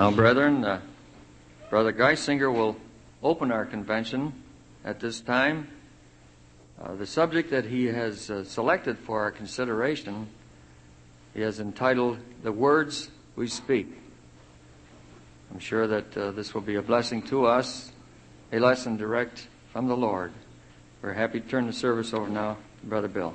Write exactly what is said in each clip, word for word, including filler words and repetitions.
Now, brethren, uh, Brother Geisinger will open our convention at this time. Uh, the subject that he has uh, selected for our consideration he has entitled, The Words We Speak. I'm sure that uh, this will be a blessing to us, a lesson direct from the Lord. We're happy to turn the service over now to Brother Bill.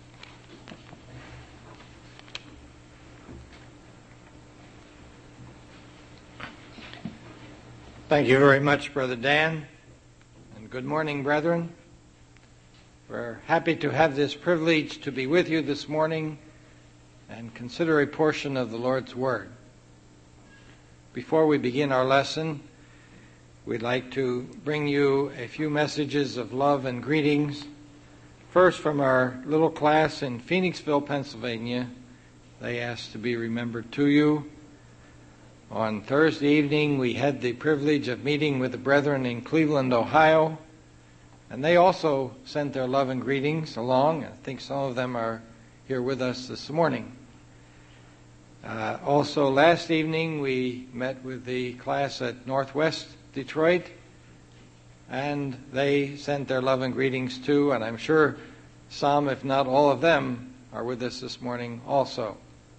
Thank you very much, Brother Dan, and good morning, brethren. We're happy to have this privilege to be with you this morning and consider a portion of the Lord's Word. Before we begin our lesson, we'd like to bring you a few messages of love and greetings. First, from our little class in Phoenixville, Pennsylvania. They asked to be remembered to you. On Thursday evening, we had the privilege of meeting with the brethren in Cleveland, Ohio, and they also sent their love and greetings along. I think some of them are here with us this morning. Uh, also, last evening, we met with the class at Northwest Detroit, and they sent their love and greetings too, and I'm sure some, if not all of them, are with us this morning also.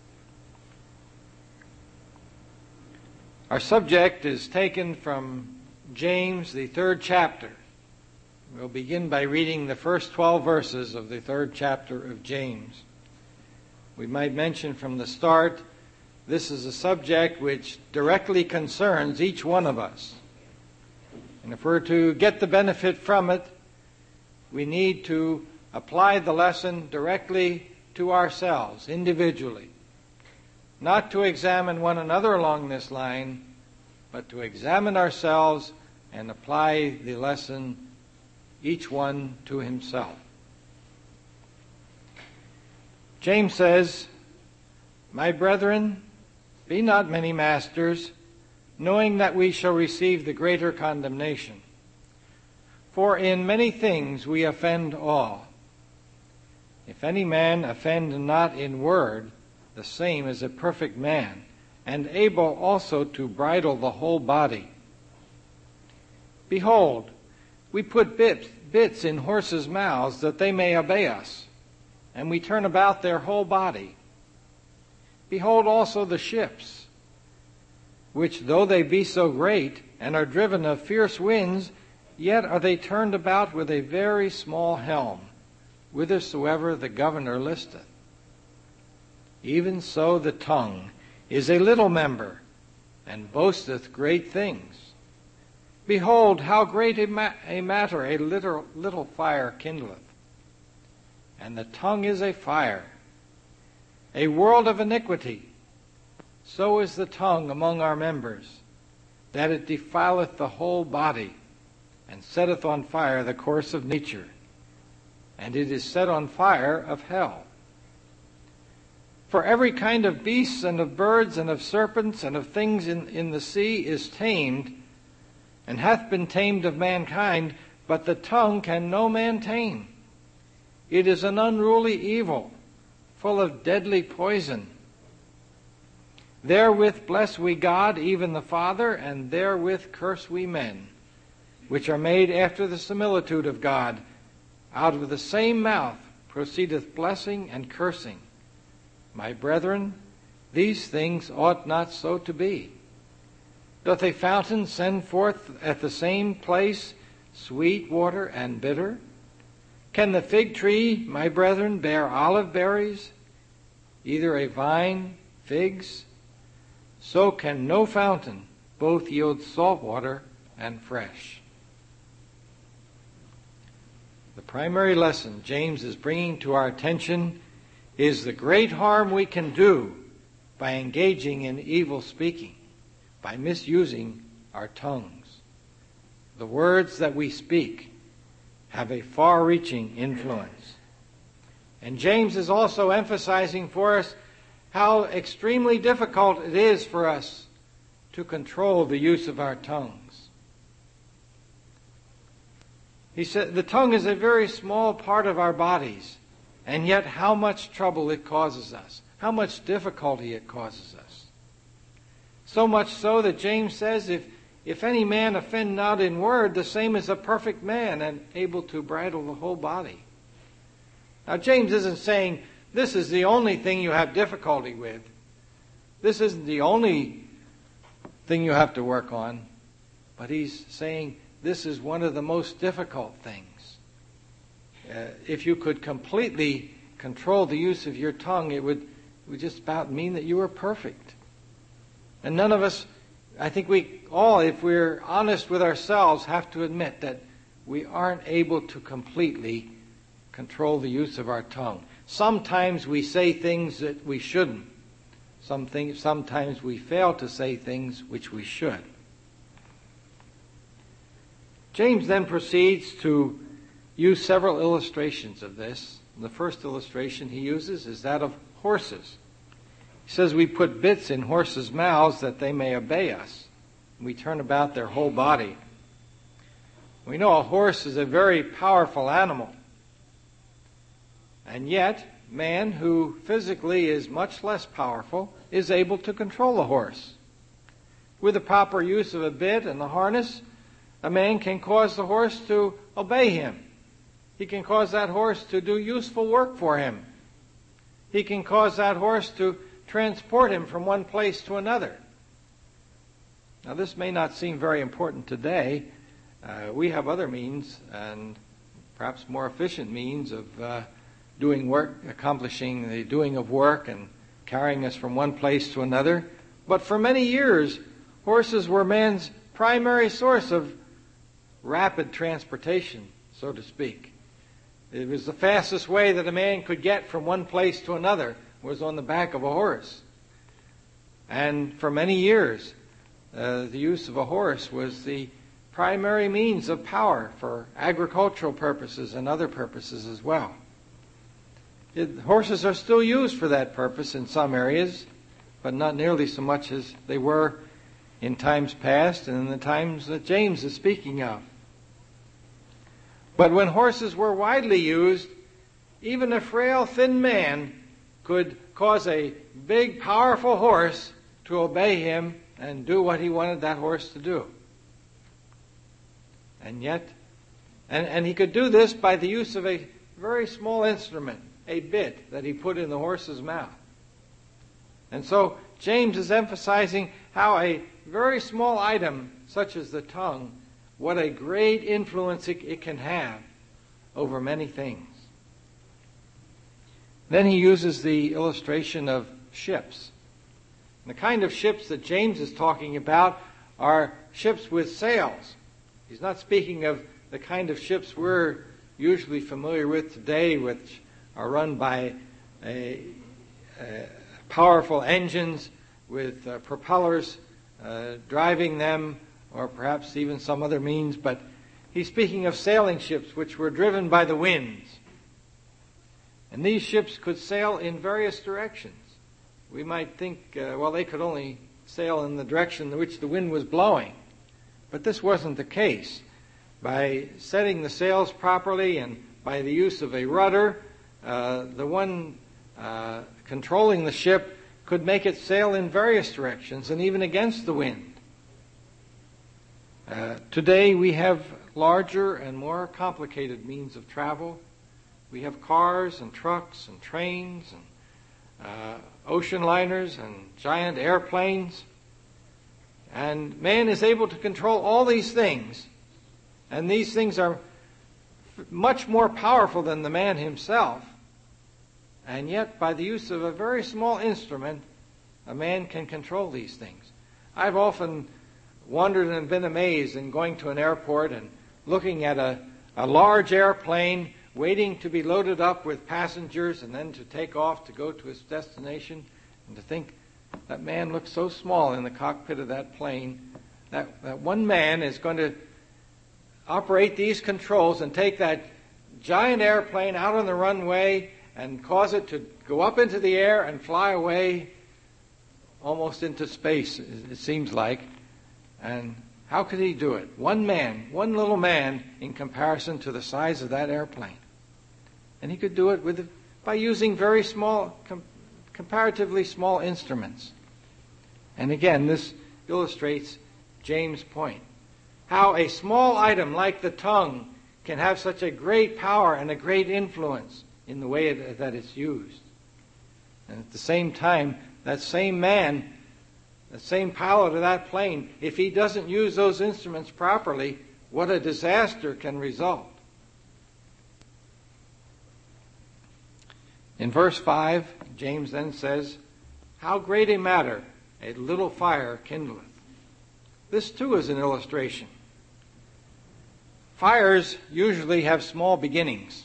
Our subject is taken from James, the third chapter. We'll begin by reading the first twelve verses of the third chapter of James. We might mention from the start, this is a subject which directly concerns each one of us. And if we're to get the benefit from it, we need to apply the lesson directly to ourselves, individually. Not to examine one another along this line, but to examine ourselves and apply the lesson, each one to himself. James says, My brethren, be not many masters, knowing that we shall receive the greater condemnation. For in many things we offend all. If any man offend not in word, the same is a perfect man, and able also to bridle the whole body. Behold, we put bits, bits in horses' mouths that they may obey us, and we turn about their whole body. Behold also the ships, which though they be so great, and are driven of fierce winds, yet are they turned about with a very small helm, whithersoever the governor listeth. Even so the tongue is a little member, and boasteth great things. Behold, how great a, ma- a matter a little, little fire kindleth. And the tongue is a fire, a world of iniquity. So is the tongue among our members, that it defileth the whole body, and setteth on fire the course of nature, and it is set on fire of hell. For every kind of beasts and of birds and of serpents and of things in, in the sea is tamed, and hath been tamed of mankind, but the tongue can no man tame. It is an unruly evil, full of deadly poison. Therewith bless we God, even the Father, and therewith curse we men, which are made after the similitude of God. Out of the same mouth proceedeth blessing and cursing. My brethren, these things ought not so to be. Doth a fountain send forth at the same place sweet water and bitter? Can the fig tree, my brethren, bear olive berries, either a vine, figs? So can no fountain both yield salt water and fresh. The primary lesson James is bringing to our attention is the great harm we can do by engaging in evil speaking, by misusing our tongues. The words that we speak have a far-reaching influence. And James is also emphasizing for us how extremely difficult it is for us to control the use of our tongues. He said the tongue is a very small part of our bodies, and yet how much trouble it causes us, how much difficulty it causes us. So much so that James says, if, if any man offend not in word, the same is a perfect man and able to bridle the whole body. Now, James isn't saying this is the only thing you have difficulty with. This isn't the only thing you have to work on. But he's saying this is one of the most difficult things. Uh, if you could completely control the use of your tongue, it would, it would just about mean that you were perfect. And none of us, I think we all, if we're honest with ourselves, have to admit that we aren't able to completely control the use of our tongue. Sometimes we say things that we shouldn't. Some things, sometimes we fail to say things which we should. James then proceeds to use several illustrations of this. The first illustration he uses is that of horses. He says we put bits in horses' mouths that they may obey us. We turn about their whole body. We know a horse is a very powerful animal. And yet, man, who physically is much less powerful, is able to control a horse. With the proper use of a bit and the harness, a man can cause the horse to obey him. He can cause that horse to do useful work for him. He can cause that horse to transport him from one place to another. Now, this may not seem very important today. Uh, we have other means and perhaps more efficient means of uh, doing work, accomplishing the doing of work and carrying us from one place to another. But for many years, horses were man's primary source of rapid transportation, so to speak. It was the fastest way that a man could get from one place to another was on the back of a horse. And for many years, uh, the use of a horse was the primary means of power for agricultural purposes and other purposes as well. It, horses are still used for that purpose in some areas, but not nearly so much as they were in times past and in the times that James is speaking of. But when horses were widely used, even a frail, thin man could cause a big, powerful horse to obey him and do what he wanted that horse to do. And yet, and, and he could do this by the use of a very small instrument, a bit that he put in the horse's mouth. And so James is emphasizing how a very small item, such as the tongue, what a great influence it, it can have over many things. Then he uses the illustration of ships. And the kind of ships that James is talking about are ships with sails. He's not speaking of the kind of ships we're usually familiar with today, which are run by a, a powerful engines with uh, propellers uh, driving them, or perhaps even some other means, but he's speaking of sailing ships which were driven by the winds. And these ships could sail in various directions. We might think, uh, well, they could only sail in the direction in which the wind was blowing. But this wasn't the case. By setting the sails properly and by the use of a rudder, uh, the one uh, controlling the ship could make it sail in various directions and even against the wind. Uh, today we have larger and more complicated means of travel. We have cars and trucks and trains and uh, ocean liners and giant airplanes. And man is able to control all these things. And these things are much more powerful than the man himself. And yet, by the use of a very small instrument, a man can control these things. I've often wondered and been amazed in going to an airport and looking at a, a large airplane waiting to be loaded up with passengers and then to take off to go to its destination, and to think that man looks so small in the cockpit of that plane, that, that one man is going to operate these controls and take that giant airplane out on the runway and cause it to go up into the air and fly away almost into space, it seems like. And how could he do it? One man, one little man in comparison to the size of that airplane. And he could do it with by using very small, com, comparatively small instruments. And again, this illustrates James' point. How a small item like the tongue can have such a great power and a great influence in the way that it's used. And at the same time, that same man, the same pilot of that plane, if he doesn't use those instruments properly, what a disaster can result. In verse five, James then says, "How great a matter a little fire kindleth." This too is an illustration. Fires usually have small beginnings.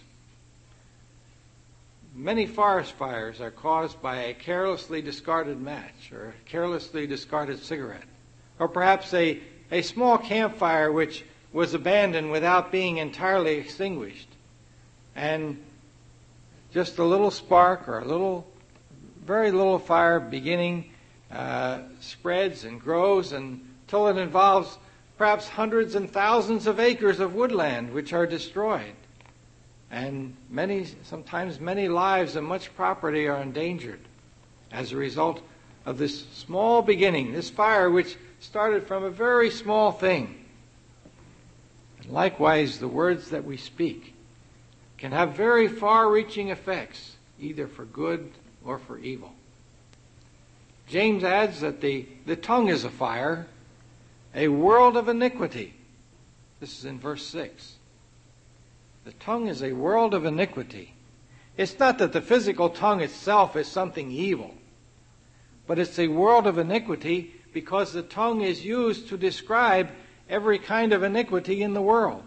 Many forest fires are caused by a carelessly discarded match or a carelessly discarded cigarette, or perhaps a, a small campfire which was abandoned without being entirely extinguished. And just a little spark or a little, very little fire beginning uh, spreads and grows until it involves perhaps hundreds and thousands of acres of woodland which are destroyed. And many, sometimes many lives and much property are endangered as a result of this small beginning, this fire which started from a very small thing. And likewise, the words that we speak can have very far-reaching effects, either for good or for evil. James adds that the, the tongue is a fire, a world of iniquity. This is in verse six. The tongue is a world of iniquity. It's not that the physical tongue itself is something evil, but it's a world of iniquity because the tongue is used to describe every kind of iniquity in the world.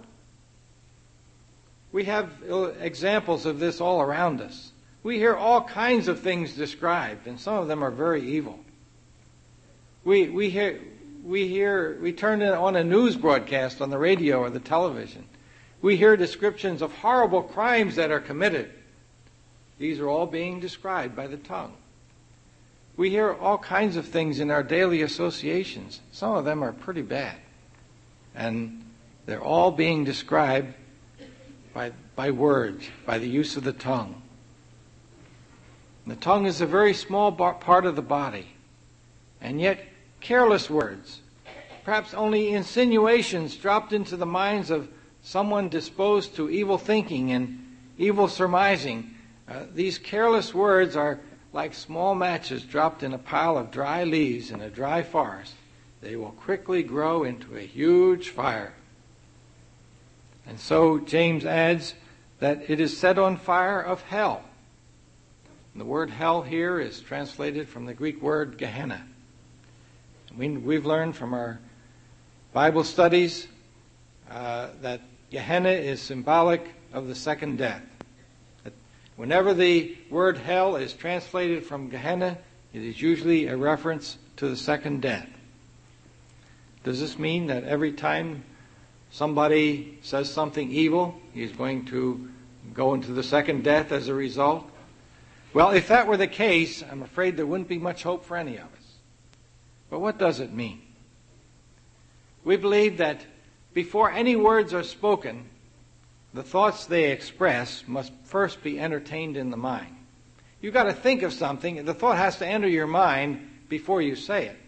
We have examples of this all around us. We hear all kinds of things described, and some of them are very evil. We we hear we hear we turn on a news broadcast on the radio or the television. We hear descriptions of horrible crimes that are committed. These are all being described by the tongue. We hear all kinds of things in our daily associations. Some of them are pretty bad. And they're all being described by, by words, by the use of the tongue. And the tongue is a very small bar- part of the body. And yet, careless words, perhaps only insinuations dropped into the minds of someone disposed to evil thinking and evil surmising. Uh, these careless words are like small matches dropped in a pile of dry leaves in a dry forest. They will quickly grow into a huge fire. And so James adds that it is set on fire of hell. And the word hell here is translated from the Greek word Gehenna. We, we've learned from our Bible studies uh, that Gehenna is symbolic of the second death. That whenever the word hell is translated from Gehenna, it is usually a reference to the second death. Does this mean that every time somebody says something evil, he's going to go into the second death as a result? Well, if that were the case, I'm afraid there wouldn't be much hope for any of us. But what does it mean? We believe that before any words are spoken, the thoughts they express must first be entertained in the mind. You've got to think of something. The thought has to enter your mind before you say it.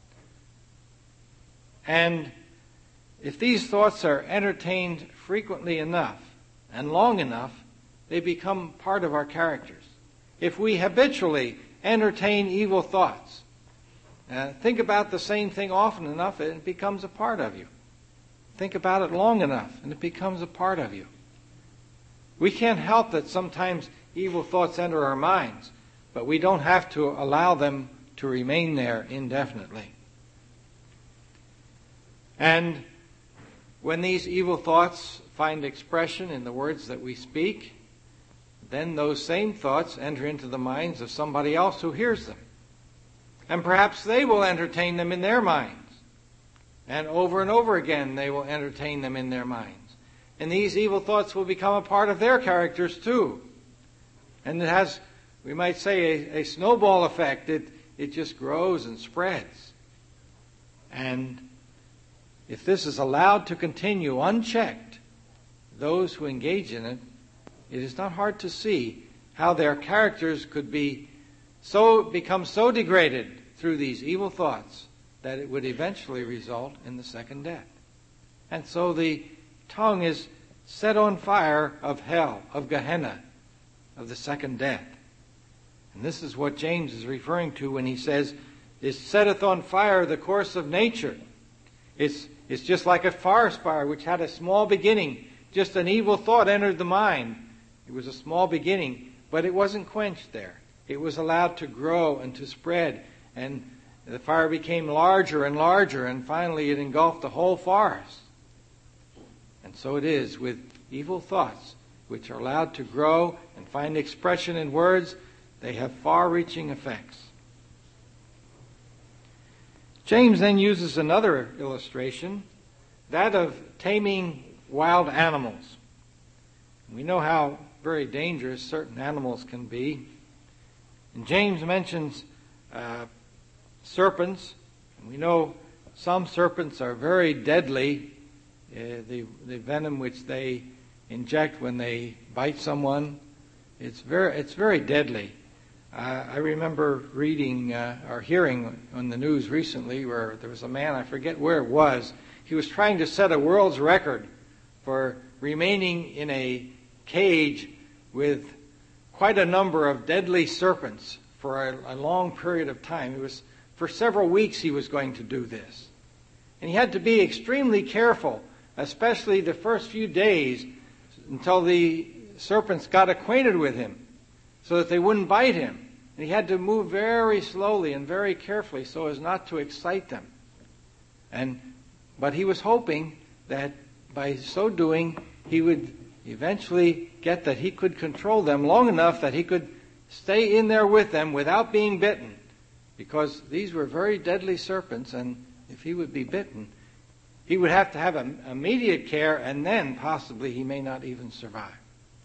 And if these thoughts are entertained frequently enough and long enough, they become part of our characters. If we habitually entertain evil thoughts, uh, think about the same thing often enough, it becomes a part of you. Think about it long enough, and it becomes a part of you. We can't help that sometimes evil thoughts enter our minds, but we don't have to allow them to remain there indefinitely. And when these evil thoughts find expression in the words that we speak, then those same thoughts enter into the minds of somebody else who hears them. And perhaps they will entertain them in their minds. And over and over again they will entertain them in their minds. And these evil thoughts will become a part of their characters too. And it has, we might say, a, a snowball effect. It, it just grows and spreads. And if this is allowed to continue unchecked, those who engage in it, it is not hard to see how their characters could be so become so degraded through these evil thoughts that it would eventually result in the second death. And so the tongue is set on fire of hell, of Gehenna, of the second death. And this is what James is referring to when he says, it setteth on fire the course of nature. It's, it's just like a forest fire which had a small beginning. Just an evil thought entered the mind. It was a small beginning, but it wasn't quenched there. It was allowed to grow and to spread, and the fire became larger and larger, and finally it engulfed the whole forest. And so it is with evil thoughts, which are allowed to grow and find expression in words. They have far-reaching effects. James then uses another illustration, that of taming wild animals. We know how very dangerous certain animals can be. And James mentions uh, serpents. And we know some serpents are very deadly. Uh, the, the venom which they inject when they bite someone, it's very, it's very deadly. Uh, I remember reading uh, or hearing on the news recently where there was a man, I forget where it was, he was trying to set a world's record for remaining in a cage with quite a number of deadly serpents for a, a long period of time. It was for several weeks he was going to do this. And he had to be extremely careful, especially the first few days until the serpents got acquainted with him so that they wouldn't bite him. And he had to move very slowly and very carefully so as not to excite them. And but he was hoping that by so doing he would eventually get that he could control them long enough that he could stay in there with them without being bitten, because these were very deadly serpents, and if he would be bitten, he would have to have a, immediate care, and then possibly he may not even survive.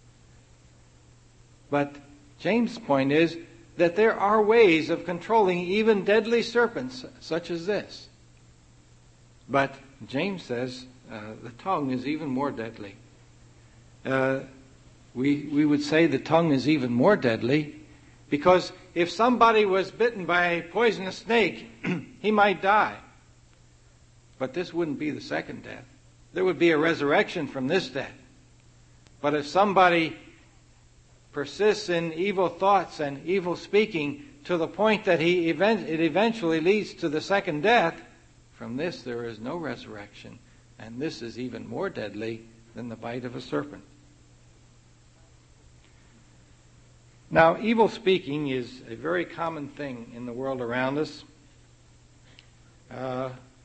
But James' point is that there are ways of controlling even deadly serpents such as this. But James says uh, the tongue is even more deadly. Uh, we, we would say the tongue is even more deadly because if somebody was bitten by a poisonous snake, he might die. But this wouldn't be the second death. There would be a resurrection from this death. But if somebody persists in evil thoughts and evil speaking to the point that he event, it eventually leads to the second death, from this there is no resurrection. And this is even more deadly than the bite of a serpent. Now, evil speaking is a very common thing in the world around us. Uh,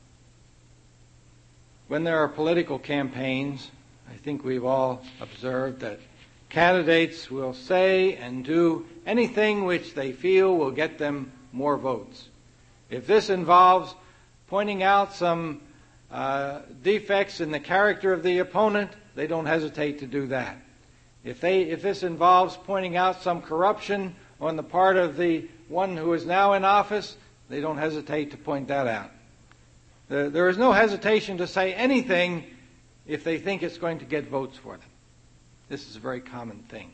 when there are political campaigns, I think we've all observed that candidates will say and do anything which they feel will get them more votes. If this involves pointing out some uh, defects in the character of the opponent, they don't hesitate to do that. If they, if this involves pointing out some corruption on the part of the one who is now in office, they don't hesitate to point that out. There, there is no hesitation to say anything if they think it's going to get votes for them. This is a very common thing.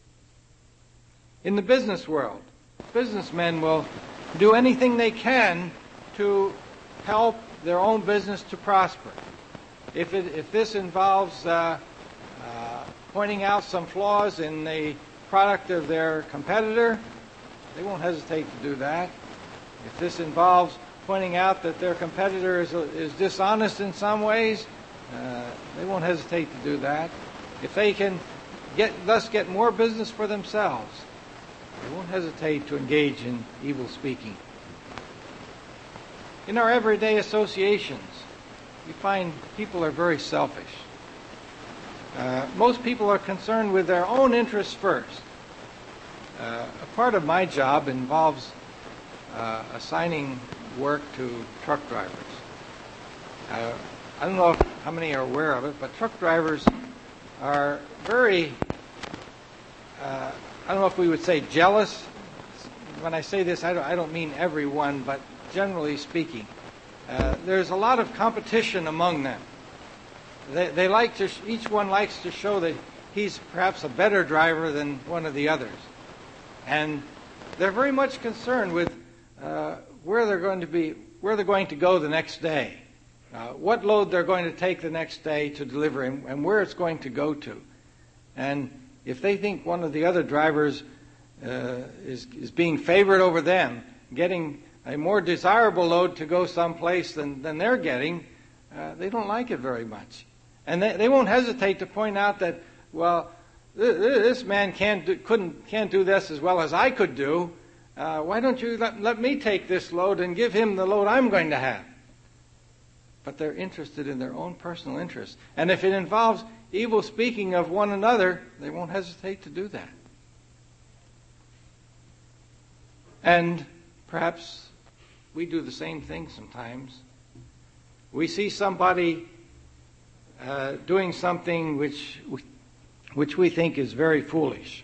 In the business world, businessmen will do anything they can to help their own business to prosper. If, it, if this involves uh, uh, pointing out some flaws in the product of their competitor, they won't hesitate to do that. If this involves pointing out that their competitor is, is dishonest in some ways, uh, they won't hesitate to do that. If they can get, thus get more business for themselves, they won't hesitate to engage in evil speaking. In our everyday associations, we find people are very selfish. Uh, most people are concerned with their own interests first. Uh, a part of my job involves uh, assigning work to truck drivers. Uh, I don't know if, how many are aware of it, but truck drivers are very, uh, I don't know if we would say jealous. When I say this, I don't, I don't mean everyone, but generally speaking. Uh, there's a lot of competition among them. They, they like to, each one likes to show that he's perhaps a better driver than one of the others. And they're very much concerned with uh, where they're going to be, where they're going to go the next day, uh, what load they're going to take the next day to deliver, and, and where it's going to go to. And if they think one of the other drivers uh, is, is being favored over them, getting a more desirable load to go someplace than, than they're getting, uh, they don't like it very much. And they, they won't hesitate to point out that, well, th- this man can't do, couldn't, can't do this as well as I could do. Uh, why don't you let, let me take this load and give him the load I'm going to have? But they're interested in their own personal interests. And if it involves evil speaking of one another, they won't hesitate to do that. And perhaps we do the same thing sometimes. We see somebody uh, doing something which we, which we think is very foolish.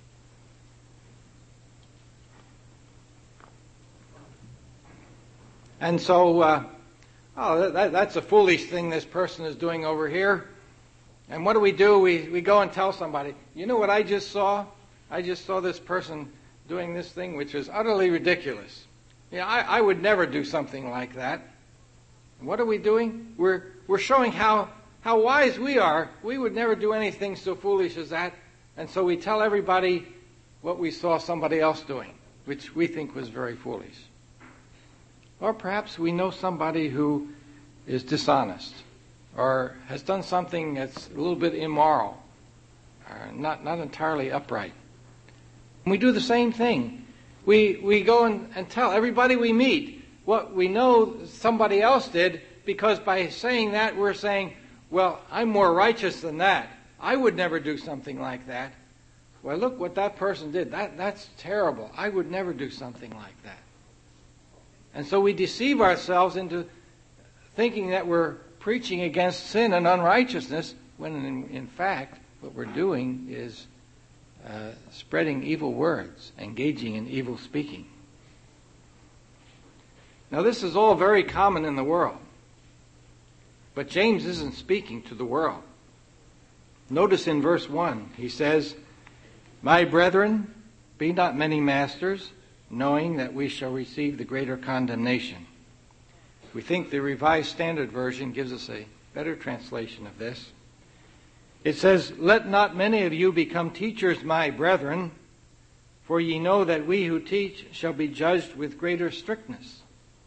And so, uh, oh, that, that's a foolish thing this person is doing over here. And what do we do? We, we go and tell somebody, you know what I just saw? I just saw this person doing this thing which is utterly ridiculous. You know, I, I would never do something like that. And what are we doing? We're, we're showing how, how wise we are. We would never do anything so foolish as that. And so we tell everybody what we saw somebody else doing, which we think was very foolish. Or perhaps we know somebody who is dishonest or has done something that's a little bit immoral, or not, not entirely upright. And we do the same thing. We, we go and, and tell everybody we meet what we know somebody else did, because by saying that we're saying, well, I'm more righteous than that. I would never do something like that. Well, look what that person did. That, that's terrible. I would never do something like that. And so we deceive ourselves into thinking that we're preaching against sin and unrighteousness, when in, in fact what we're doing is uh, spreading evil words, engaging in evil speaking. Now this is all very common in the world. But James isn't speaking to the world. Notice in verse one, he says, "My brethren, be not many masters, knowing that we shall receive the greater condemnation." We think the Revised Standard Version gives us a better translation of this. It says, "Let not many of you become teachers, my brethren, for ye know that we who teach shall be judged with greater strictness."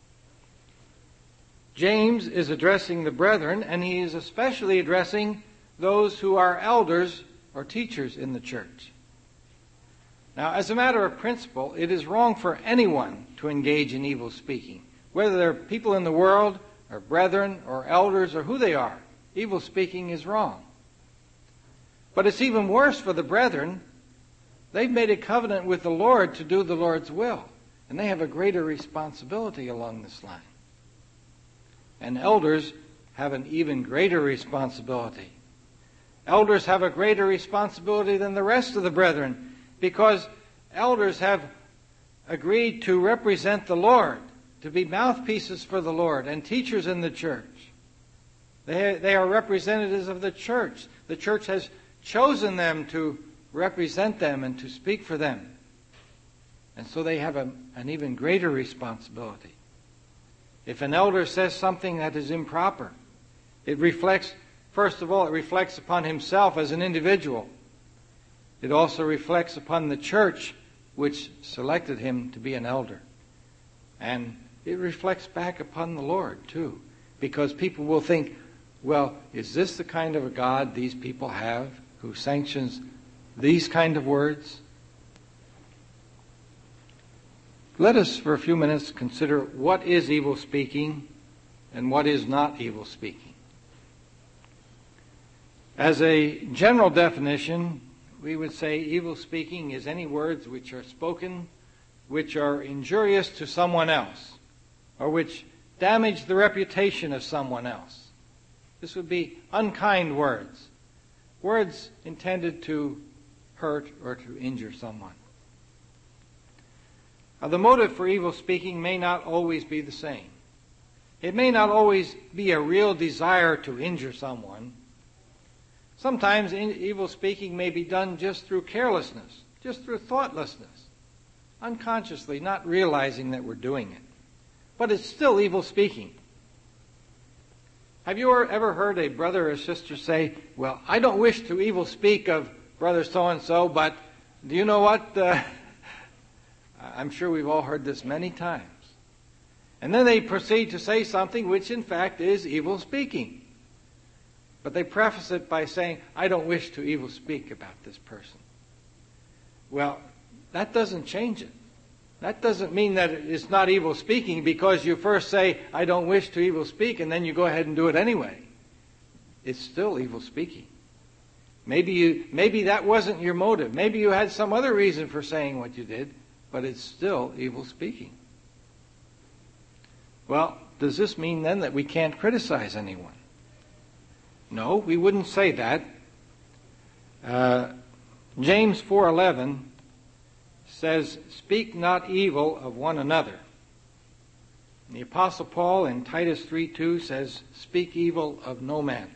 James is addressing the brethren, and he is especially addressing those who are elders or teachers in the church. Now, as a matter of principle, it is wrong for anyone to engage in evil speaking. Whether they're people in the world, or brethren, or elders, or who they are, evil speaking is wrong. But it's even worse for the brethren. They've made a covenant with the Lord to do the Lord's will, and they have a greater responsibility along this line. And elders have an even greater responsibility. Elders have a greater responsibility than the rest of the brethren, because elders have agreed to represent the Lord, to be mouthpieces for the Lord, and teachers in the church. They, they are representatives of the church. The church has chosen them to represent them and to speak for them. And so they have a, an even greater responsibility. If an elder says something that is improper, it reflects, first of all, it reflects upon himself as an individual. It also reflects upon the church which selected him to be an elder. And it reflects back upon the Lord, too, because people will think, well, is this the kind of a God these people have who sanctions these kind of words? Let us, for a few minutes, consider what is evil speaking and what is not evil speaking. As a general definition, we would say evil speaking is any words which are spoken which are injurious to someone else, or which damage the reputation of someone else. This would be unkind words, words intended to hurt or to injure someone. Now, the motive for evil speaking may not always be the same. It may not always be a real desire to injure someone. Sometimes evil speaking may be done just through carelessness, just through thoughtlessness, unconsciously, not realizing that we're doing it. but it's still evil speaking. Have you ever heard a brother or sister say, well, I don't wish to evil speak of brother so-and-so, but do you know what? Uh, I'm sure we've all heard this many times. And then they proceed to say something which in fact is evil speaking. But they preface it by saying, I don't wish to evil speak about this person. Well, that doesn't change it. That doesn't mean that it's not evil speaking because you first say, I don't wish to evil speak, and then you go ahead and do it anyway. It's still evil speaking. Maybe you, maybe that wasn't your motive. Maybe you had some other reason for saying what you did, but it's still evil speaking. Well, does this mean then that we can't criticize anyone? No, we wouldn't say that. Uh, James four eleven says, speak not evil of one another. The Apostle Paul in Titus three two says, speak evil of no man.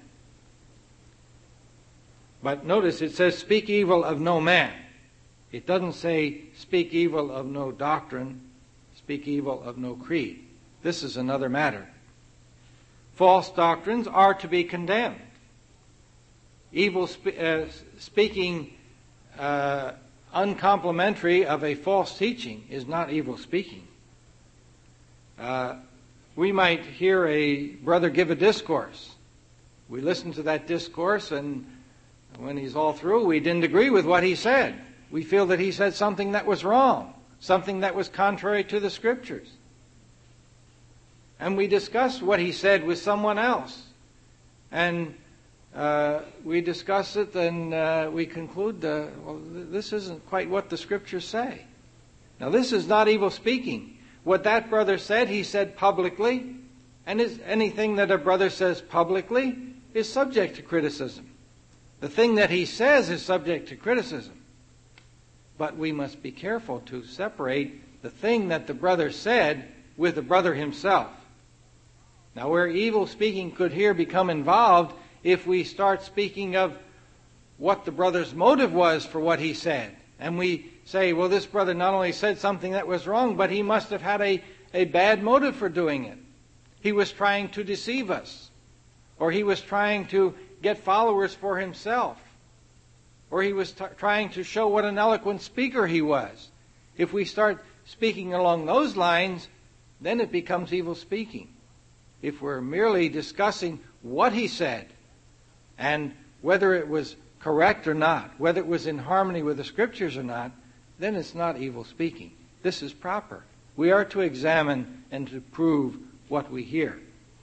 But notice it says, speak evil of no man. It doesn't say, speak evil of no doctrine, speak evil of no creed. This is another matter. False doctrines are to be condemned. Evil spe- uh, speaking uh, uncomplimentary of a false teaching is not evil speaking. Uh, we might hear a brother give a discourse. We listen to that discourse, and when he's all through, we didn't agree with what he said. We feel that he said something that was wrong, something that was contrary to the Scriptures. And we discuss what he said with someone else. And uh, we discuss it, and uh, we conclude, uh, well, this isn't quite what the Scriptures say. Now, this is not evil speaking. What that brother said, he said publicly. And is, anything that a brother says publicly is subject to criticism. The thing that he says is subject to criticism. But we must be careful to separate the thing that the brother said with the brother himself. Now, where evil speaking could here become involved if we start speaking of what the brother's motive was for what he said. And we say, well, this brother not only said something that was wrong, but he must have had a, a bad motive for doing it. He was trying to deceive us. Or he was trying to get followers for himself. Or he was t- trying to show what an eloquent speaker he was. If we start speaking along those lines, then it becomes evil speaking. If we're merely discussing what he said and whether it was correct or not, whether it was in harmony with the Scriptures or not, then it's not evil speaking. This is proper. We are to examine and to prove what we hear.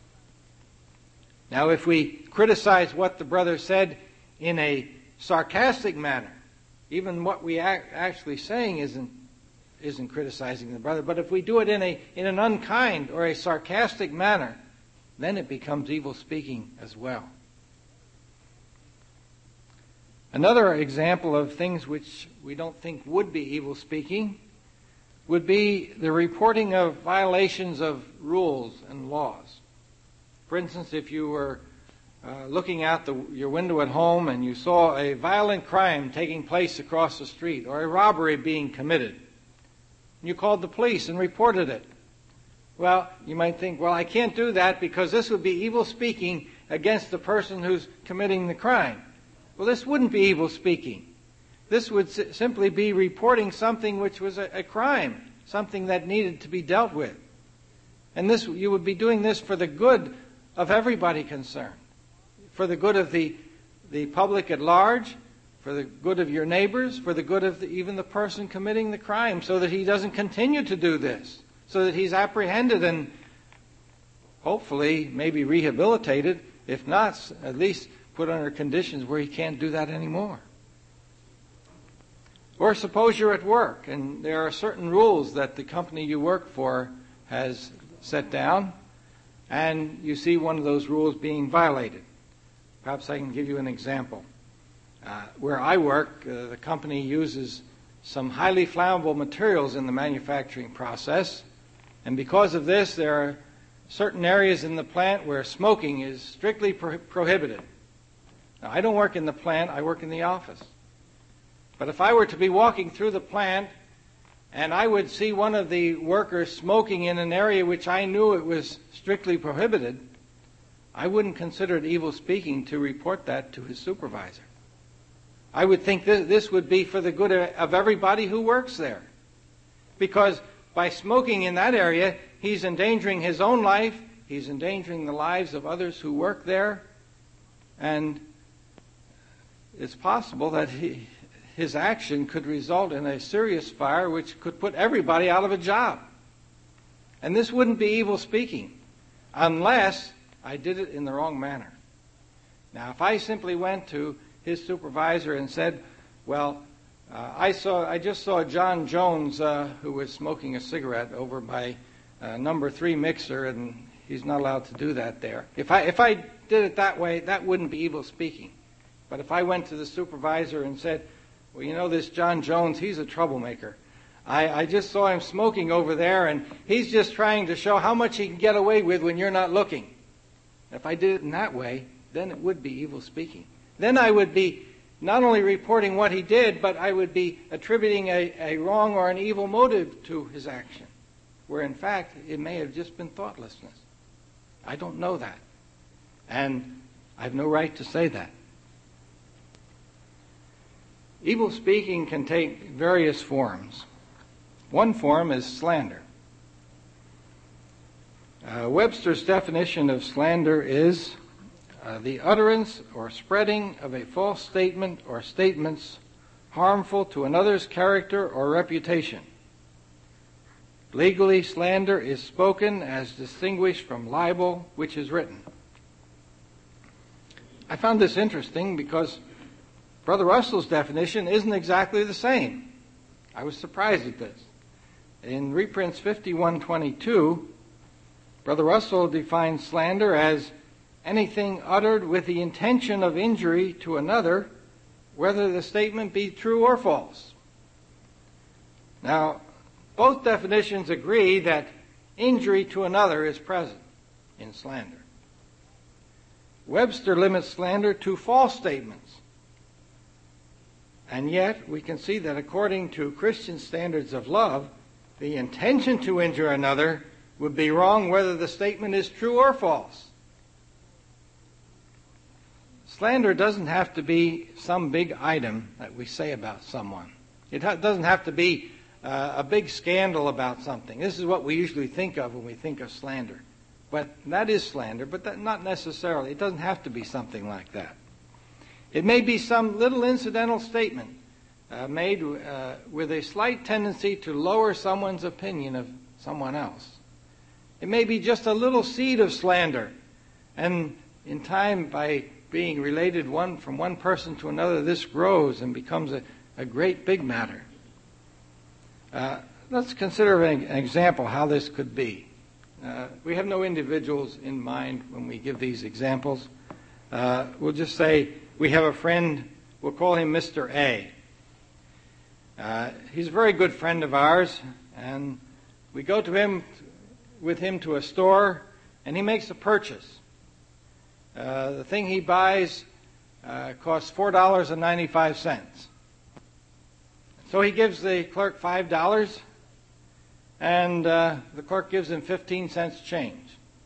Now, if we criticize what the brother said in a sarcastic manner, even what we are actually saying isn't isn't criticizing the brother, but if we do it in a in an unkind or a sarcastic manner, then it becomes evil speaking as well. Another example of things which we don't think would be evil speaking would be the reporting of violations of rules and laws. For instance, if you were uh, looking out the, your window at home and you saw a violent crime taking place across the street or a robbery being committed, you called the police and reported it. Well, you might think, well, I can't do that because this would be evil speaking against the person who's committing the crime. Well, this wouldn't be evil speaking. This would s- simply be reporting something which was a, a crime, something that needed to be dealt with. And this, you would be doing this for the good of everybody concerned, for the good of the, the public at large, for the good of your neighbors, for the good of the, even the person committing the crime, so that he doesn't continue to do this, so that he's apprehended and hopefully maybe rehabilitated, if not, at least put under conditions where he can't do that anymore. Or suppose you're at work and there are certain rules that the company you work for has set down, and you see one of those rules being violated. Perhaps I can give you an example. Uh, where I work, uh, the company uses some highly flammable materials in the manufacturing process, and because of this, there are certain areas in the plant where smoking is strictly pro- prohibited. Now, I don't work in the plant, I work in the office. But if I were to be walking through the plant and I would see one of the workers smoking in an area which I knew it was strictly prohibited, I wouldn't consider it evil speaking to report that to his supervisor. I would think that this would be for the good of everybody who works there. Because by smoking in that area, he's endangering his own life, he's endangering the lives of others who work there, and it's possible that he, his action could result in a serious fire which could put everybody out of a job. And this wouldn't be evil speaking unless I did it in the wrong manner. Now, if I simply went to his supervisor and said, well, uh, I saw, I just saw John Jones uh, who was smoking a cigarette over by uh, number three mixer, and he's not allowed to do that there. If I if I did it that way, that wouldn't be evil speaking. But if I went to the supervisor and said, well, you know, this John Jones, he's a troublemaker. I, I just saw him smoking over there, and he's just trying to show how much he can get away with when you're not looking. If I did it in that way, then it would be evil speaking. Then I would be not only reporting what he did, but I would be attributing a, a wrong or an evil motive to his action, where in fact it may have just been thoughtlessness. I don't know that. And I have no right to say that. Evil speaking can take various forms. One form is slander. Uh, Webster's definition of slander is uh, the utterance or spreading of a false statement or statements harmful to another's character or reputation. Legally, slander is spoken as distinguished from libel, which is written. I found this interesting because Brother Russell's definition isn't exactly the same. I was surprised at this. In reprints fifty-one twenty-two, Brother Russell defines slander as anything uttered with the intention of injury to another, whether the statement be true or false. Now, both definitions agree that injury to another is present in slander. Webster limits slander to false statements. And yet, we can see that according to Christian standards of love, the intention to injure another would be wrong whether the statement is true or false. Slander doesn't have to be some big item that we say about someone. It ha- doesn't have to be uh, a big scandal about something. This is what we usually think of when we think of slander. But that is slander, but that not necessarily. It doesn't have to be something like that. It may be some little incidental statement uh, made uh, with a slight tendency to lower someone's opinion of someone else. It may be just a little seed of slander, and in time, by being related one from one person to another, this grows and becomes a, a great big matter. Uh, let's consider an, an example how this could be. Uh, we have no individuals in mind when we give these examples. Uh, we'll just say we have a friend, we'll call him Mister A. Uh, he's a very good friend of ours, and we go to him with him to a store, and he makes a purchase. Uh, the thing he buys uh, costs four dollars and ninety-five cents. So he gives the clerk five dollars, and uh, the clerk gives him fifteen cents change.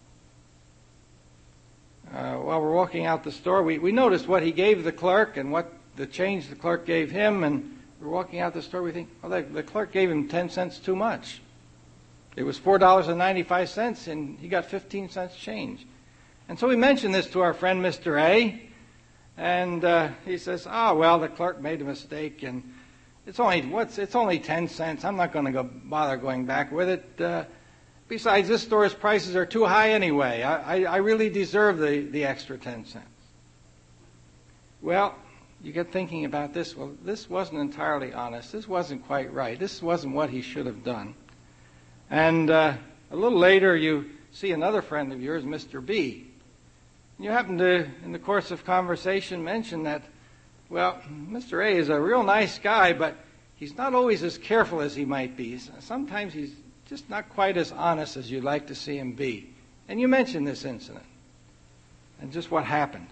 Uh, while we're walking out the store, we, we noticed what he gave the clerk and what the change the clerk gave him, and we're walking out the store, we think, well, the, the clerk gave him ten cents too much. It was four dollars and ninety-five cents, and he got fifteen cents change. And so we mentioned this to our friend Mister A, and uh, he says, oh, well, the clerk made a mistake, and it's only what's it's only ten cents. I'm not going to go bother going back with it. Uh, besides, this store's prices are too high anyway. I, I, I really deserve the, the extra ten cents. Well, you get thinking about this. Well, this wasn't entirely honest. This wasn't quite right. This wasn't what he should have done. And uh, a little later, you see another friend of yours, Mister B. You happen to, in the course of conversation, mention that, well, Mister A is a real nice guy, but he's not always as careful as he might be. Sometimes he's just not quite as honest as you'd like to see him be. And you mention this incident and just what happened.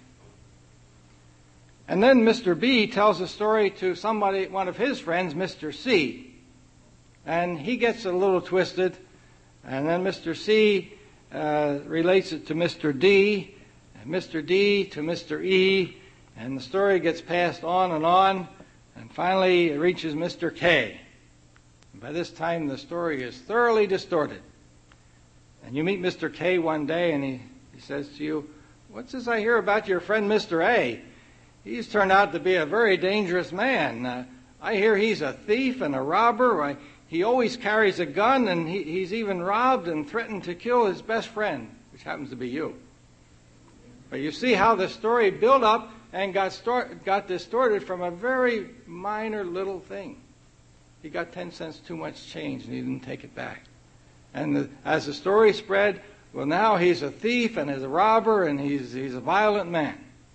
And then Mister B tells a story to somebody, one of his friends, Mister C. and he gets a little twisted, and then Mister C uh, relates it to Mister D, and Mister D to Mister E, and the story gets passed on and on, and finally it reaches Mister K. And by this time the story is thoroughly distorted. And you meet Mister K one day, and he, he says to you, "What's this I hear about your friend Mister A? He's turned out to be a very dangerous man. Uh, I hear he's a thief and a robber. I, he always carries a gun, and he, he's even robbed and threatened to kill his best friend," which happens to be you. But you see how the story built up and got, start, got distorted from a very minor little thing. He got ten cents too much change, and he didn't take it back. And the, as the story spread, well, now he's a thief and he's a robber and he's, he's a violent man.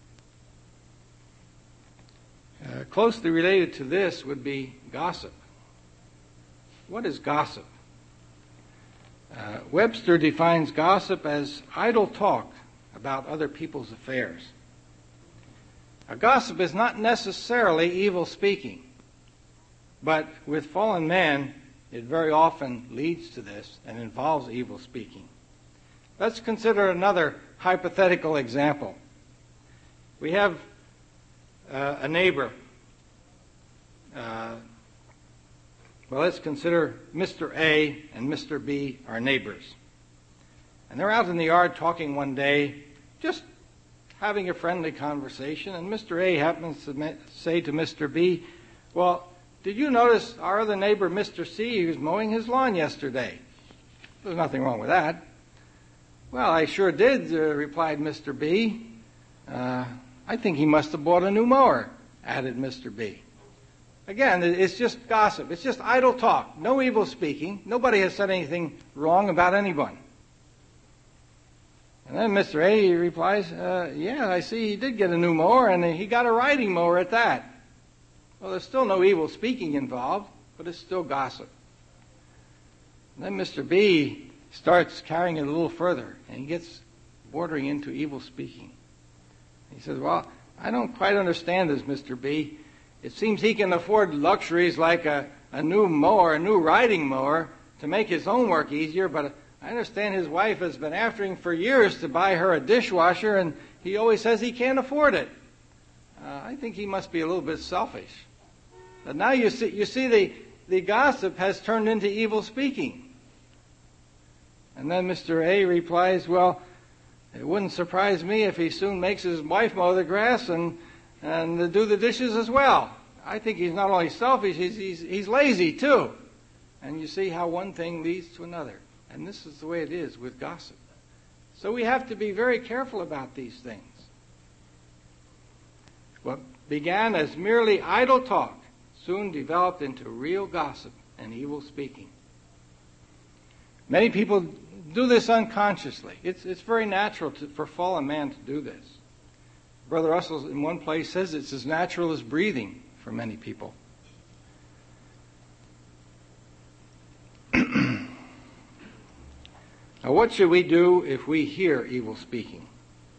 Uh, closely related to this would be gossip. What is gossip? Uh, Webster defines gossip as idle talk about other people's affairs. Now, gossip is not necessarily evil speaking, but with fallen man, it very often leads to this and involves evil speaking. Let's consider another hypothetical example. We have uh, a neighbor. Uh, well, let's consider Mister A and Mister B are neighbors. And they're out in the yard talking one day, just having a friendly conversation, and Mister A happens to say to Mister B, "Well, did you notice our other neighbor, Mister C, who was mowing his lawn yesterday?" "There's nothing wrong with that." "Well, I sure did," uh, replied Mister B. Uh, "I think he must have bought a new mower," added Mister B. Again, it's just gossip. It's just idle talk. No evil speaking. Nobody has said anything wrong about anyone. And then Mister A replies, uh, "Yeah, I see he did get a new mower, and he got a riding mower at that." Well, there's still no evil speaking involved, but it's still gossip. And then Mister B starts carrying it a little further, and he gets bordering into evil speaking. He says, "Well, I don't quite understand this, Mister B. It seems he can afford luxuries like a, a new mower, a new riding mower, to make his own work easier, but I understand his wife has been after him for years to buy her a dishwasher, and he always says he can't afford it. Uh, I think he must be a little bit selfish." But now you see, you see the, the gossip has turned into evil speaking. And then Mister A replies, "Well, it wouldn't surprise me if he soon makes his wife mow the grass and, and do the dishes as well. I think he's not only selfish, he's, he's, he's lazy too." And you see how one thing leads to another. And this is the way it is with gossip. So we have to be very careful about these things. What began as merely idle talk soon developed into real gossip and evil speaking. Many people do this unconsciously. It's, it's very natural to, for fallen man to do this. Brother Russell in one place says it's as natural as breathing for many people. Now, what should we do if we hear evil speaking?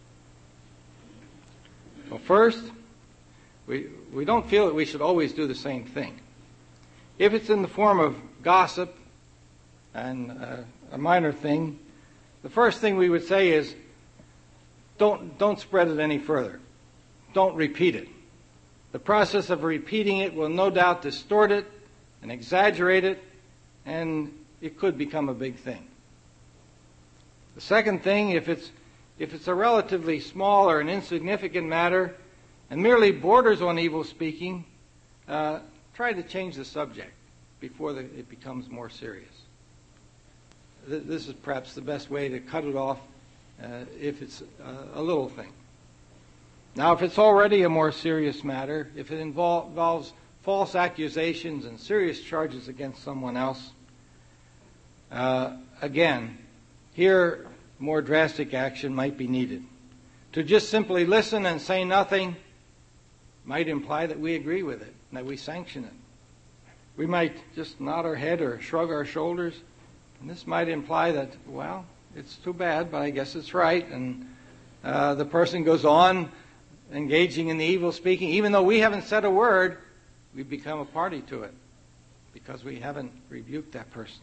Well, first, we, we don't feel that we should always do the same thing. If it's in the form of gossip and uh, a minor thing, the first thing we would say is, don't, don't spread it any further. Don't repeat it. The process of repeating it will no doubt distort it and exaggerate it, and it could become a big thing. The second thing, if it's, if it's a relatively small or an insignificant matter and merely borders on evil speaking, uh, try to change the subject before the, it becomes more serious. Th- this is perhaps the best way to cut it off uh, if it's uh, a little thing. Now, if it's already a more serious matter, if it invol- involves false accusations and serious charges against someone else, uh, again, here more drastic action might be needed. To just simply listen and say nothing might imply that we agree with it, that we sanction it. We might just nod our head or shrug our shoulders, and this might imply that, well, it's too bad, but I guess it's right, and uh, the person goes on engaging in the evil speaking. Even though we haven't said a word, we've become a party to it because we haven't rebuked that person.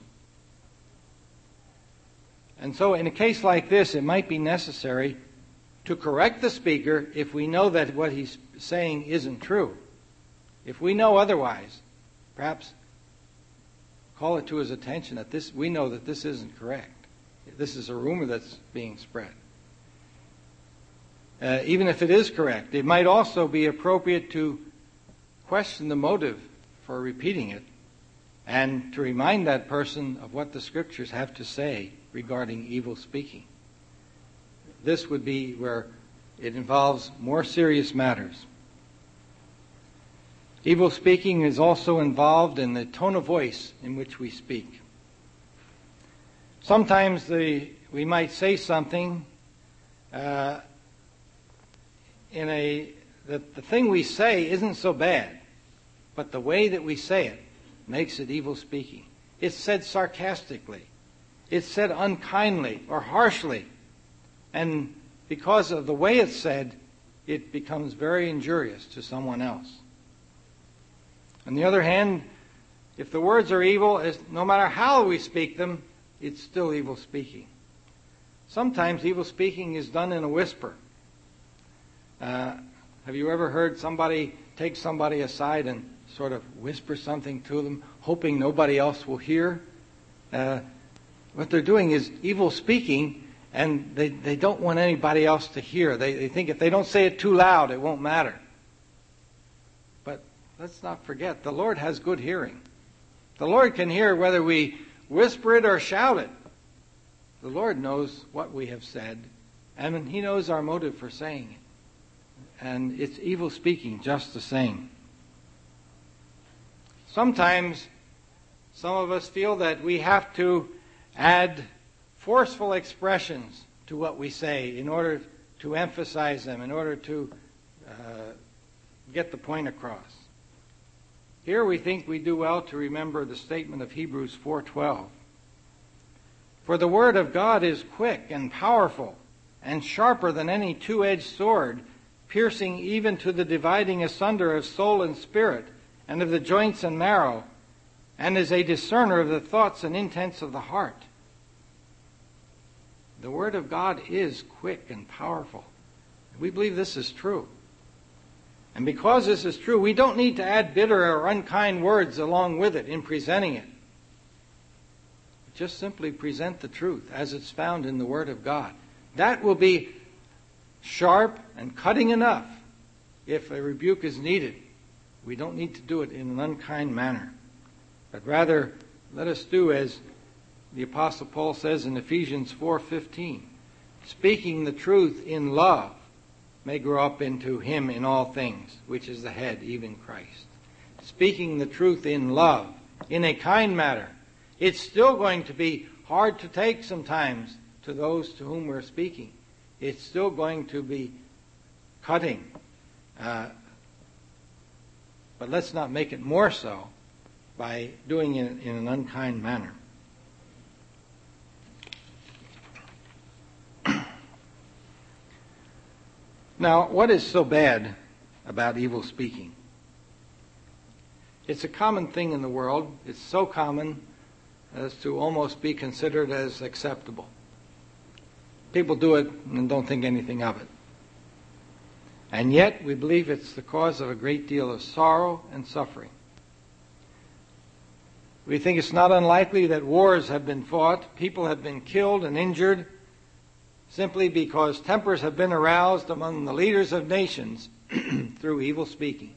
And so in a case like this, it might be necessary to correct the speaker if we know that what he's saying isn't true. If we know otherwise, perhaps call it to his attention that this, we know that this isn't correct. This is a rumor that's being spread. Uh, even if it is correct, it might also be appropriate to question the motive for repeating it and to remind that person of what the Scriptures have to say regarding evil speaking. This would be where it involves more serious matters. Evil speaking is also involved in the tone of voice in which we speak. Sometimes the, we might say something uh, in a that the thing we say isn't so bad, but the way that we say it makes it evil speaking. It's said sarcastically. It's said unkindly or harshly. And because of the way it's said, it becomes very injurious to someone else. On the other hand, if the words are evil, no matter how we speak them, it's still evil speaking. Sometimes evil speaking is done in a whisper. Uh, have you ever heard somebody take somebody aside and sort of whisper something to them, hoping nobody else will hear? Uh, what they're doing is evil speaking, and they, they don't want anybody else to hear. They, they think if they don't say it too loud, it won't matter. But let's not forget, the Lord has good hearing. The Lord can hear whether we whisper it or shout it. The Lord knows what we have said, and He knows our motive for saying it. And it's evil speaking just the same. Sometimes some of us feel that we have to add forceful expressions to what we say in order to emphasize them, in order to uh, get the point across. Here we think we do well to remember the statement of Hebrews four twelve. For the word of God is quick and powerful and sharper than any two-edged sword, piercing even to the dividing asunder of soul and spirit, and of the joints and marrow, and is a discerner of the thoughts and intents of the heart. The Word of God is quick and powerful. We believe this is true. And because this is true, we don't need to add bitter or unkind words along with it in presenting it. Just simply present the truth as it's found in the Word of God. That will be sharp and cutting enough if a rebuke is needed. We don't need to do it in an unkind manner, but rather let us do as the Apostle Paul says in Ephesians four fifteen, speaking the truth in love may grow up into Him in all things, which is the head, even Christ. Speaking the truth in love, in a kind manner. It's still going to be hard to take sometimes to those to whom we're speaking. It's still going to be cutting. Uh, but let's not make it more so by doing it in an unkind manner. Now, what is so bad about evil speaking? It's a common thing in the world. It's so common as to almost be considered as acceptable. People do it and don't think anything of it. And yet, we believe it's the cause of a great deal of sorrow and suffering. We think it's not unlikely that wars have been fought, people have been killed and injured, simply because tempers have been aroused among the leaders of nations through evil speaking.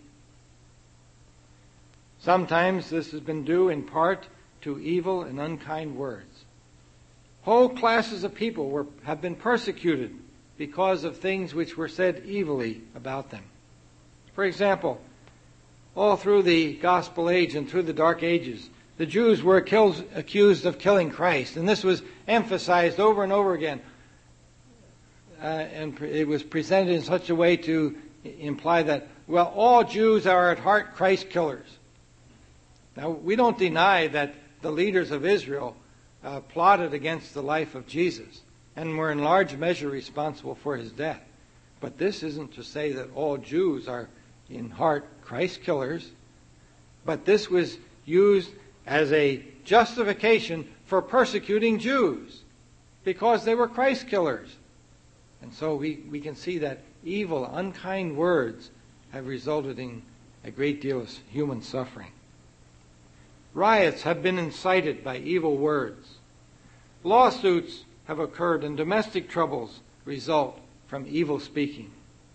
Sometimes this has been due in part to evil and unkind words. Whole classes of people were, have been persecuted because of things which were said evilly about them. For example, all through the Gospel age and through the Dark Ages, the Jews were accused of killing Christ, and this was emphasized over and over again. Uh, and it was presented in such a way to imply that, well, all Jews are at heart Christ killers. Now, we don't deny that the leaders of Israel uh, plotted against the life of Jesus and were in large measure responsible for his death. But this isn't to say that all Jews are in heart Christ killers, but this was used as a justification for persecuting Jews because they were Christ killers. And so we, we can see that evil, unkind words have resulted in a great deal of human suffering. Riots have been incited by evil words. Lawsuits have occurred and domestic troubles result from evil speaking.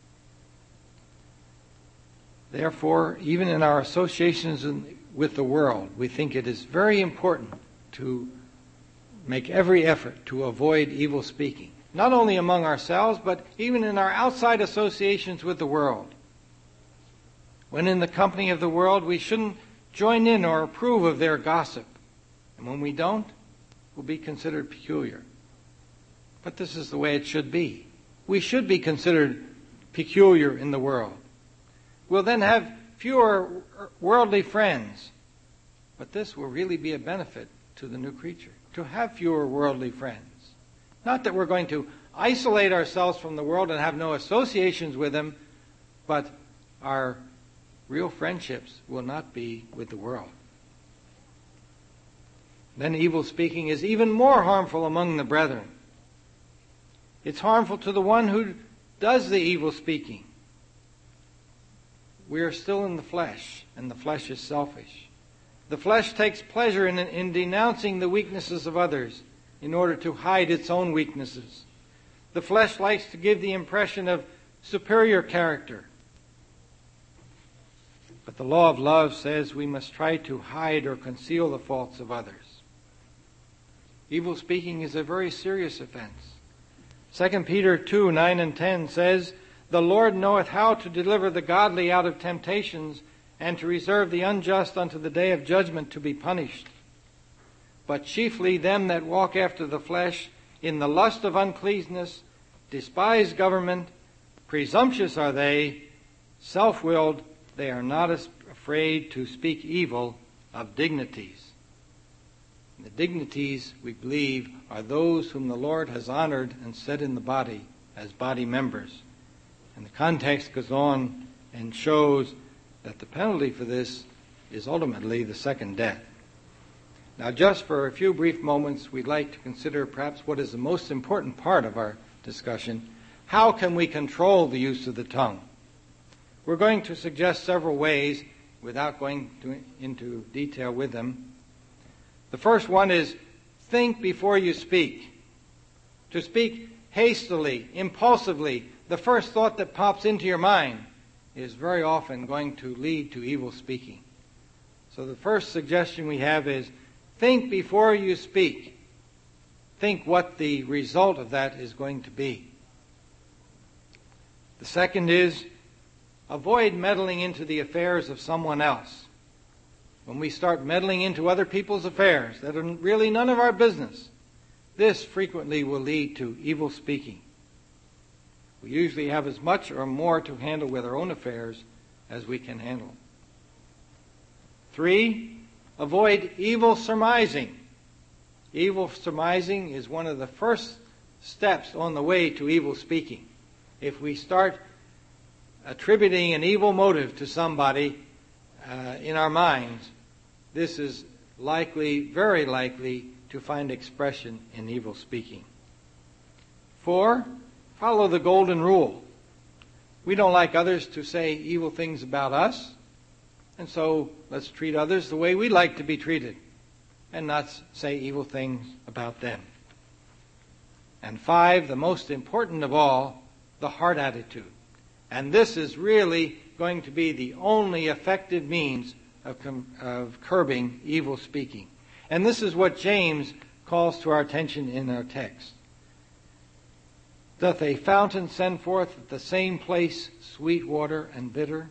Therefore, even in our associations in, with the world, we think it is very important to make every effort to avoid evil speaking, not only among ourselves, but even in our outside associations with the world. When in the company of the world, we shouldn't join in or approve of their gossip. And when we don't, we'll be considered peculiar. But this is the way it should be. We should be considered peculiar in the world. We'll then have fewer worldly friends. But this will really be a benefit to the new creature, to have fewer worldly friends. Not that we're going to isolate ourselves from the world and have no associations with them, but our real friendships will not be with the world. Then evil speaking is even more harmful among the brethren. It's harmful to the one who does the evil speaking. We are still in the flesh, and the flesh is selfish. The flesh takes pleasure in, in denouncing the weaknesses of others in order to hide its own weaknesses. The flesh likes to give the impression of superior character. But the law of love says we must try to hide or conceal the faults of others. Evil speaking is a very serious offense. Second Peter two, nine and ten says, "The Lord knoweth how to deliver the godly out of temptations, and to reserve the unjust unto the day of judgment to be punished. But chiefly them that walk after the flesh, in the lust of uncleanness, despise government, presumptuous are they, self-willed, they are not afraid to speak evil of dignities." The dignities, we believe, are those whom the Lord has honored and set in the body as body members. And the context goes on and shows that the penalty for this is ultimately the second death. Now, just for a few brief moments, we'd like to consider perhaps what is the most important part of our discussion. How can we control the use of the tongue? We're going to suggest several ways without going to, into detail with them. The first one is think before you speak. To speak hastily, impulsively, the first thought that pops into your mind is very often going to lead to evil speaking. So the first suggestion we have is think before you speak. Think what the result of that is going to be. The second is avoid meddling into the affairs of someone else. When we start meddling into other people's affairs that are really none of our business, this frequently will lead to evil speaking. We usually have as much or more to handle with our own affairs as we can handle. Three, avoid evil surmising. Evil surmising is one of the first steps on the way to evil speaking. If we start attributing an evil motive to somebody uh, in our minds, this is likely, very likely, to find expression in evil speaking. Four, follow the golden rule. We don't like others to say evil things about us, and so let's treat others the way we like to be treated, and not say evil things about them. And five, the most important of all, the heart attitude. And this is really going to be the only effective means of, com- of curbing evil speaking. And this is what James calls to our attention in our text. Doth a fountain send forth at the same place sweet water and bitter?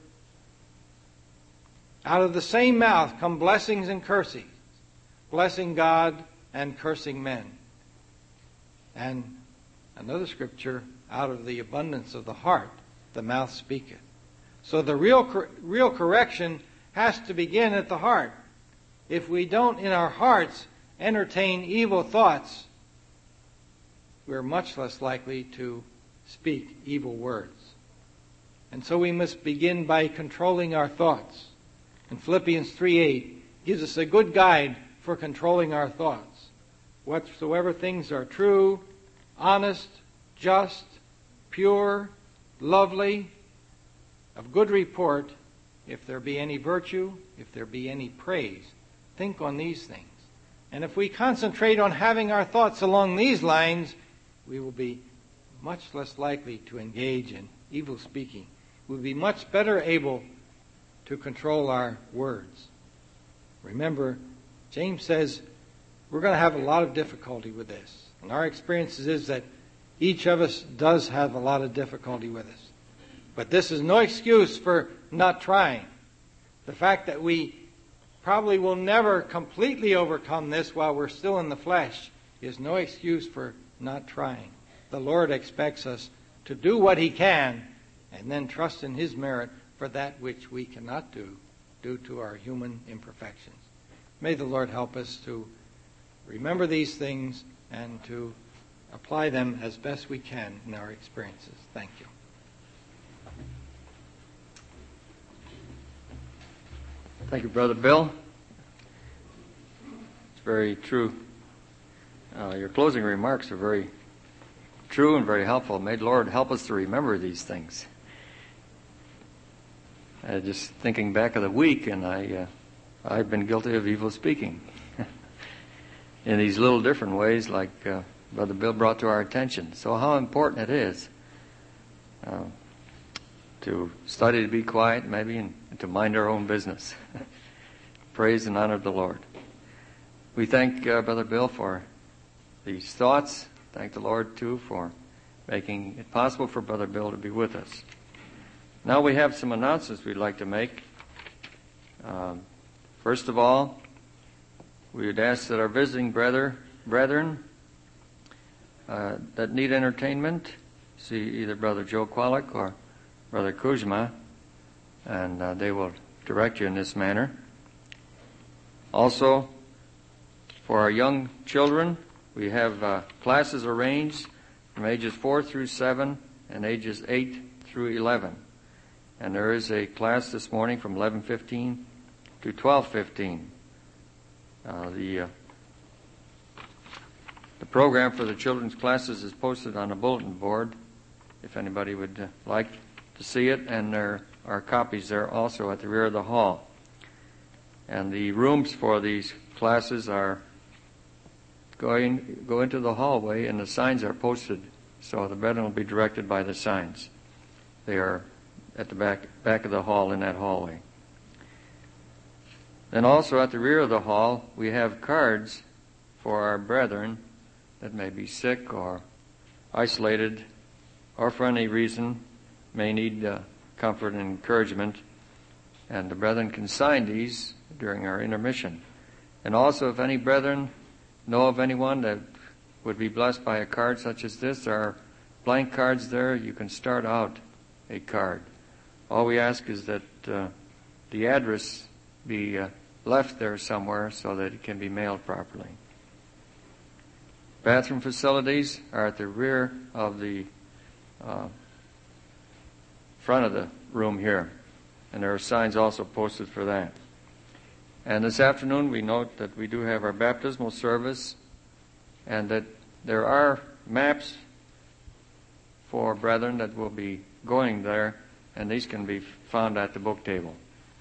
Out of the same mouth come blessings and cursings, blessing God and cursing men. And another scripture, out of the abundance of the heart, the mouth speaketh. So the real real correction has to begin at the heart. If we don't in our hearts entertain evil thoughts, we're much less likely to speak evil words. And so we must begin by controlling our thoughts. In Philippians three eight, gives us a good guide for controlling our thoughts. Whatsoever things are true, honest, just, pure, lovely, of good report, if there be any virtue, if there be any praise, think on these things. And if we concentrate on having our thoughts along these lines, we will be much less likely to engage in evil speaking. We'll be much better able to control our words. Remember, James says we're going to have a lot of difficulty with this. And our experience is that each of us does have a lot of difficulty with this. But this is no excuse for not trying. The fact that we probably will never completely overcome this while we're still in the flesh is no excuse for not trying. The Lord expects us to do what He can and then trust in His merit for that which we cannot do due to our human imperfections. May the Lord help us to remember these things and to apply them as best we can in our experiences. Thank you. Thank you, Brother Bill. It's very true. Uh, your closing remarks are very true and very helpful. May the Lord help us to remember these things. Uh, just thinking back of the week, and I, uh, I've been guilty of evil speaking in these little different ways, like uh, Brother Bill brought to our attention. So how important it is uh, to study to be quiet, maybe, and, and to mind our own business. Praise and honor the Lord. We thank uh, Brother Bill for these thoughts. Thank the Lord, too, for making it possible for Brother Bill to be with us. Now we have some announcements we'd like to make. Um, first of all, we would ask that our visiting brother, brethren uh, that need entertainment see either Brother Joe Kwalik or Brother Kuzma, and uh, they will direct you in this manner. Also, for our young children, we have uh, classes arranged from ages four through seven and ages eight through eleven. And there is a class this morning from eleven fifteen to twelve fifteen. Uh, the uh, the program for the children's classes is posted on a bulletin board, if anybody would uh, like to see it, and there are copies there also at the rear of the hall. And the rooms for these classes are going go into the hallway, and the signs are posted, so the brethren will be directed by the signs. They are at the back back of the hall in that hallway. Then also at the rear of the hall, we have cards for our brethren that may be sick or isolated or for any reason may need uh, comfort and encouragement. And the brethren can sign these during our intermission. And also, if any brethren know of anyone that would be blessed by a card such as this, there are blank cards there. You can start out a card. All we ask is that uh, the address be uh, left there somewhere so that it can be mailed properly. Bathroom facilities are at the rear of the uh, front of the room here, and there are signs also posted for that. And this afternoon we note that we do have our baptismal service, and that there are maps for brethren that will be going there, and these can be found at the book table.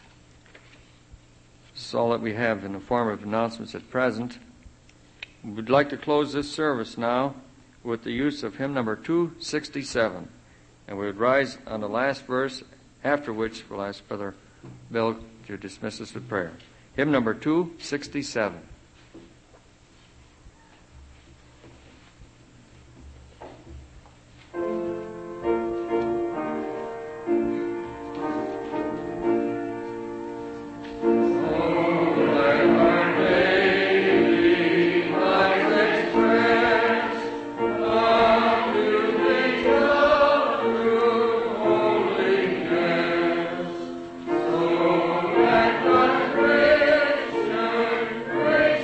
This is all that we have in the form of announcements at present. We'd like to close this service now with the use of hymn number two sixty-seven. And we would rise on the last verse, after which we'll ask Brother Bill to dismiss us with prayer. Hymn number two sixty-seven. Praise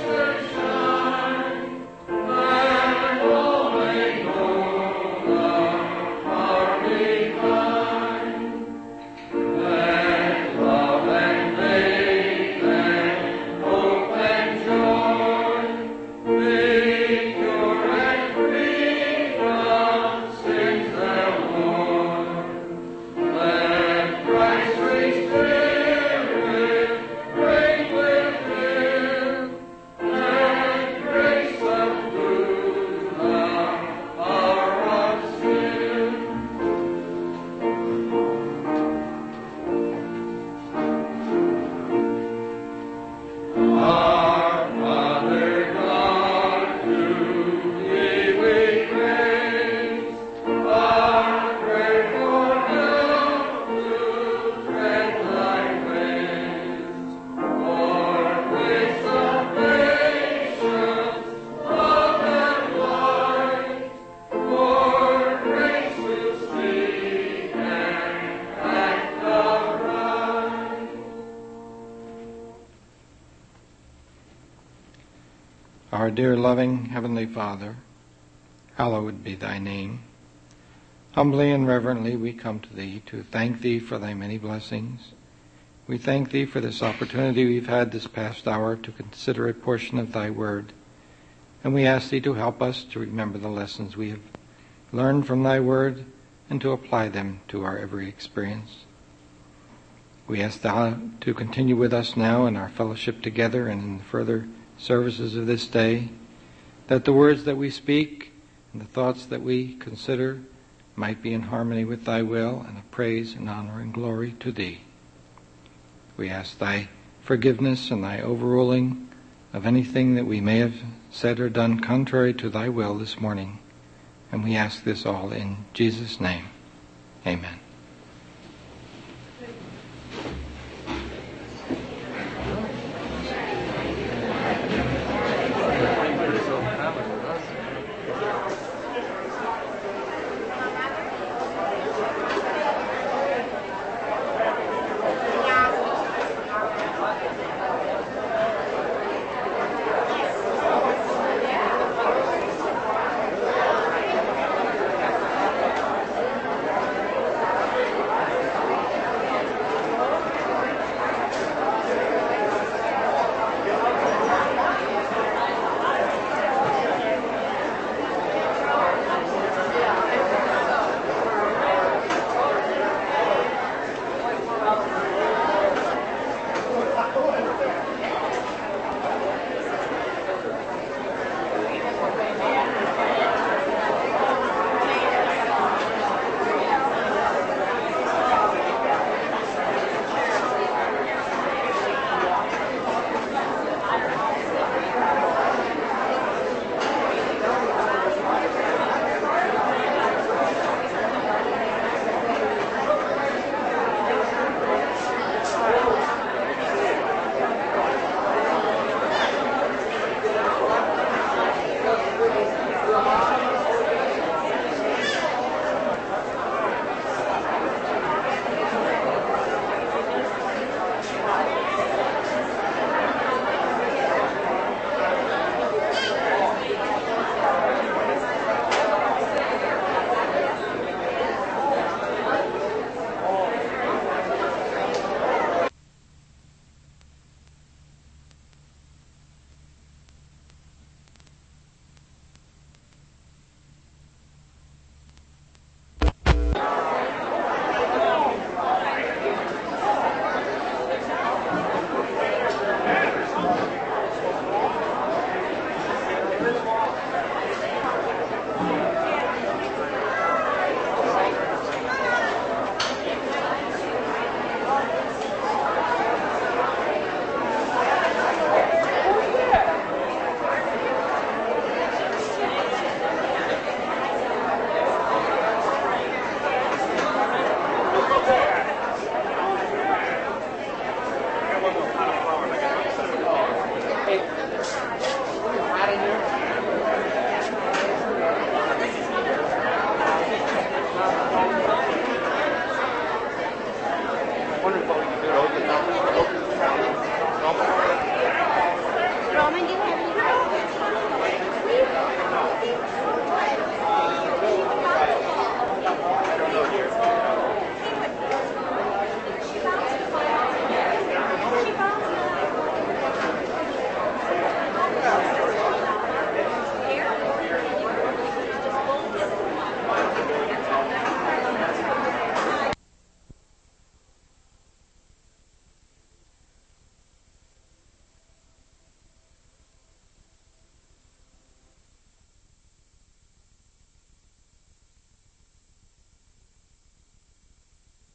Our dear loving Heavenly Father, hallowed be thy name. Humbly and reverently we come to thee to thank thee for thy many blessings. We thank thee for this opportunity we've had this past hour to consider a portion of thy word. And we ask thee to help us to remember the lessons we have learned from thy word and to apply them to our every experience. We ask thou to continue with us now in our fellowship together and in the further services of this day, that the words that we speak and the thoughts that we consider might be in harmony with thy will and of praise and honor and glory to thee. We ask thy forgiveness and thy overruling of anything that we may have said or done contrary to thy will this morning. And we ask this all in Jesus' name. Amen.